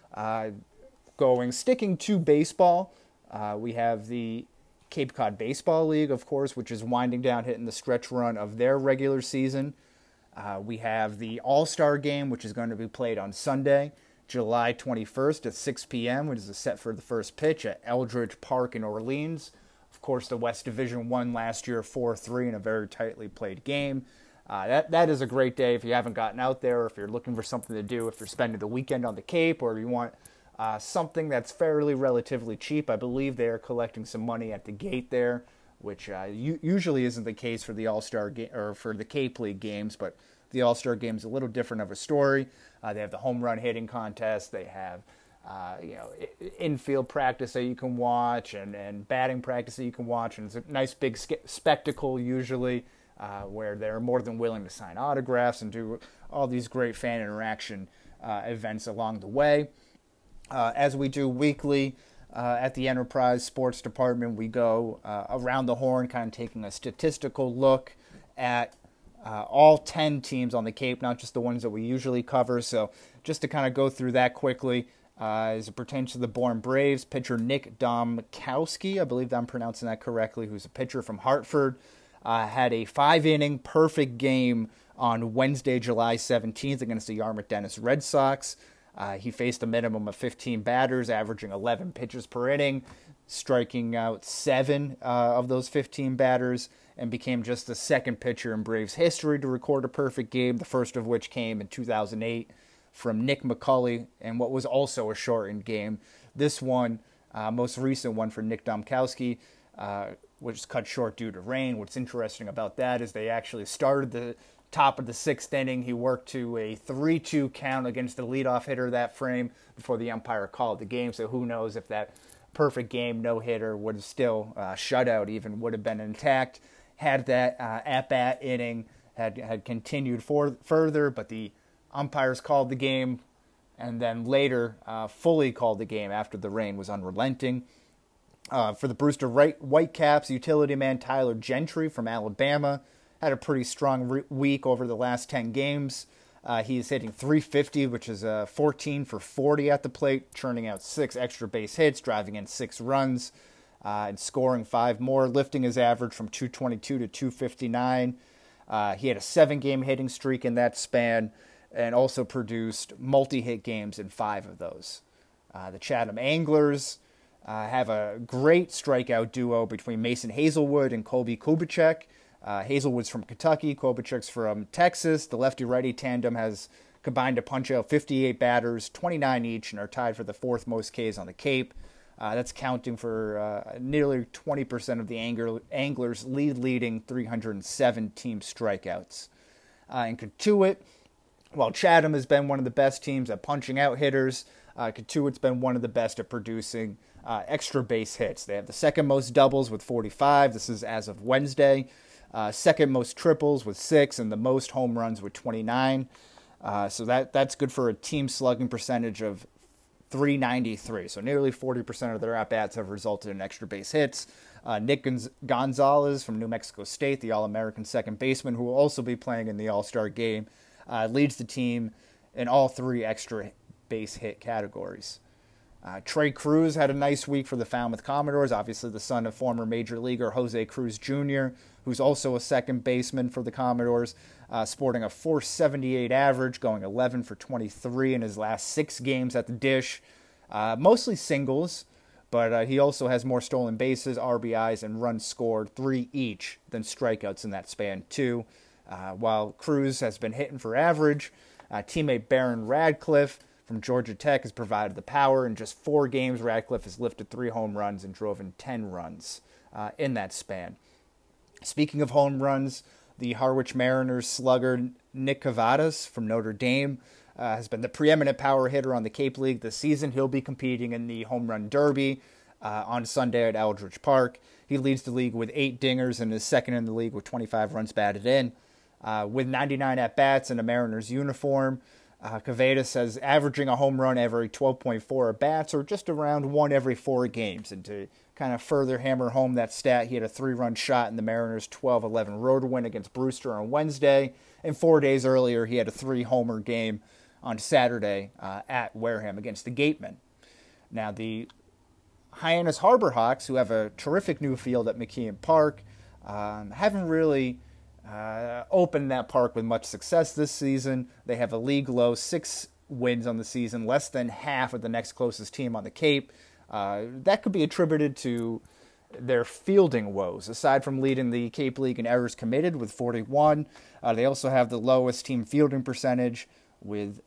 Sticking to baseball, we have the Cape Cod Baseball League, of course, which is winding down, hitting the stretch run of their regular season. We have the All-Star Game, which is going to be played on Sunday, July 21st at 6 p.m., which is set for the first pitch at Eldridge Park in Orleans. Of course, the West Division won last year 4-3 in a very tightly played game. That is a great day if you haven't gotten out there, or if you're looking for something to do, if you're spending the weekend on the Cape, or you want something that's relatively cheap. I believe they're collecting some money at the gate there, which usually isn't the case for the All-Star game or for the Cape League games, but the All-Star game is a little different of a story. They have the home run hitting contest. They have infield practice that you can watch and batting practice that you can watch, and it's a nice big spectacle usually where they're more than willing to sign autographs and do all these great fan interaction events along the way. As we do weekly at the Enterprise Sports Department, we go around the horn, kind of taking a statistical look at all 10 teams on the Cape, not just the ones that we usually cover. So just to kind of go through that quickly, as it pertains to the Bourne Braves, pitcher Nick Domkowski, I believe I'm pronouncing that correctly, who's a pitcher from Hartford, had a 5-inning perfect game on Wednesday, July 17th against the Yarmouth Dennis Red Sox. He faced a minimum of 15 batters, averaging 11 pitches per inning, striking out 7 of those 15 batters, and became just the second pitcher in Braves history to record a perfect game, the first of which came in 2008 from Nick McCulley, and what was also a shortened game. This one, most recent one for Nick Domkowski, was cut short due to rain. What's interesting about that is they actually started the top of the 6th inning. He worked to a 3-2 count against the leadoff hitter that frame before the umpire called the game, so who knows if that perfect game no-hitter would have still shutout even would have been intact had that at-bat inning had continued further, but the umpires called the game and then later fully called the game after the rain was unrelenting. For the Brewster Whitecaps, utility man Tyler Gentry from Alabama had a pretty strong week over the last 10 games. He's hitting .350, which is 14 for 40 at the plate, churning out 6 extra base hits, driving in 6 runs, and scoring 5 more, lifting his average from 222 to 259. He had a 7-game hitting streak in that span and also produced multi-hit games in 5 of those. The Chatham Anglers have a great strikeout duo between Mason Hazelwood and Colby Kubicek. Hazelwood's from Kentucky, Kubicek's from Texas. The lefty-righty tandem has combined to punch out 58 batters, 29 each, and are tied for the 4th most Ks on the Cape. That's counting for nearly 20% of the Anglers' leading 307 team strikeouts. In Cotuit, while Chatham has been one of the best teams at punching out hitters, Cotuit's been one of the best at producing extra base hits. They have the 2nd most doubles with 45. This is as of Wednesday. 2nd most triples with 6, and the most home runs with 29. So that's good for a team slugging percentage of .393. So nearly 40% of their at-bats have resulted in extra base hits. Nick Gonzalez from New Mexico State, the All-American second baseman, who will also be playing in the All-Star game, leads the team in all 3 extra base hit categories. Trey Cruz had a nice week for the Falmouth Commodores, obviously the son of former Major Leaguer Jose Cruz Jr., who's also a second baseman for the Commodores, sporting a .478 average, going 11 for 23 in his last 6 games at the dish. Mostly singles, but he also has more stolen bases, RBIs, and runs scored, 3 each, than strikeouts in that span, too. While Cruz has been hitting for average, teammate Barron Radcliffe from Georgia Tech has provided the power. In just 4 games, Radcliffe has lifted 3 home runs and drove in 10 runs in that span. Speaking of home runs, the Harwich Mariners slugger Nick Cavadas from Notre Dame has been the preeminent power hitter on the Cape League this season. He'll be competing in the Home Run Derby on Sunday at Eldridge Park. He leads the league with 8 dingers and is second in the league with 25 runs batted in. With 99 at-bats in a Mariners uniform, Cavadas is averaging a home run every 12.4 at-bats, or just around 1 every 4 games. And to kind of further hammer home that stat, he had a 3-run shot in the Mariners' 12-11 road win against Brewster on Wednesday. And 4 days earlier, he had a 3-homer game on Saturday at Wareham against the Gatemen. Now, the Hyannis Harbor Hawks, who have a terrific new field at McKeon Park, haven't really opened that park with much success this season. They have a league low 6 wins on the season, less than half of the next closest team on the Cape. That could be attributed to their fielding woes. Aside from leading the Cape League in errors committed with 41, they also have the lowest team fielding percentage with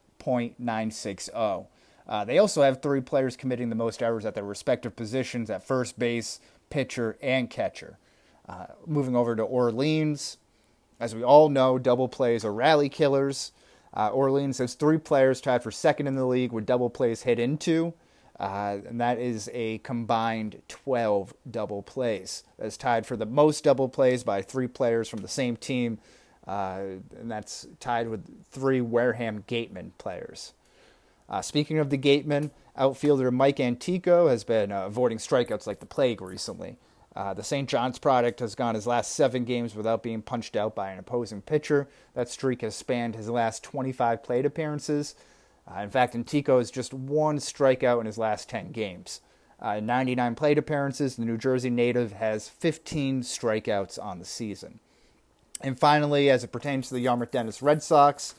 .960. They also have 3 players committing the most errors at their respective positions at first base, pitcher, and catcher. Moving over to Orleans, as we all know, double plays are rally killers. Orleans has 3 players tied for second in the league with double plays hit into, and that is a combined 12 double plays. That's tied for the most double plays by 3 players from the same team, and that's tied with 3 Wareham Gatemen players. Speaking of the Gatemen, outfielder Mike Antico has been avoiding strikeouts like the plague recently. The St. John's product has gone his last 7 games without being punched out by an opposing pitcher. That streak has spanned his last 25 plate appearances. In fact, Antico has just 1 strikeout in his last 10 games. In 99 plate appearances, the New Jersey native has 15 strikeouts on the season. And finally, as it pertains to the Yarmouth Dennis Red Sox,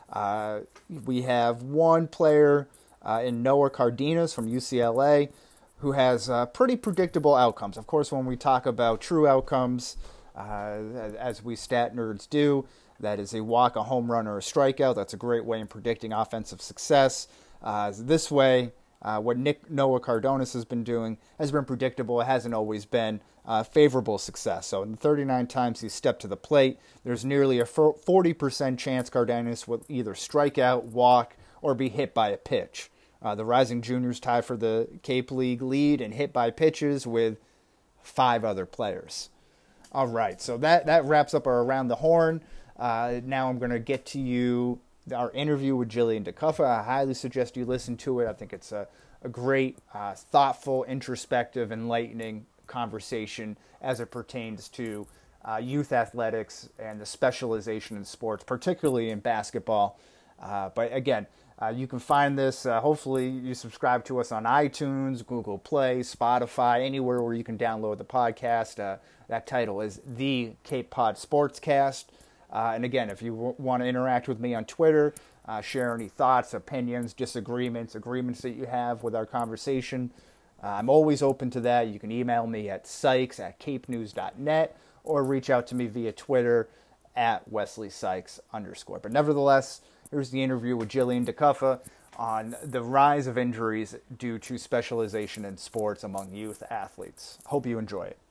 we have 1 player in Noah Cardenas from UCLA who has pretty predictable outcomes. Of course, when we talk about true outcomes, as we stat nerds do, that is a walk, a home run, or a strikeout. That's a great way in predicting offensive success. This way, what Noah Cardenas has been doing has been predictable. It hasn't always been favorable success. So in the 39 times he stepped to the plate, there's nearly a 40% chance Cardenas will either strike out, walk, or be hit by a pitch. The Rising Juniors tie for the Cape League lead in hit by pitches with 5 other players. All right, so that wraps up our Around the Horn. Now I'm going to get to you our interview with Jillian DeCuffa. I highly suggest you listen to it. I think it's a great, thoughtful, introspective, enlightening conversation as it pertains to youth athletics and the specialization in sports, particularly in basketball. But again, you can find this. Hopefully you subscribe to us on iTunes, Google Play, Spotify, anywhere where you can download the podcast. That title is The Cape Pod Sportscast. And again, if you want to interact with me on Twitter, share any thoughts, opinions, disagreements, agreements that you have with our conversation, I'm always open to that. You can email me at sykes@capenews.net or reach out to me via Twitter at @WesleySykes_. But nevertheless, here's the interview with Jillian DeCuffa on the rise of injuries due to specialization in sports among youth athletes. Hope you enjoy it.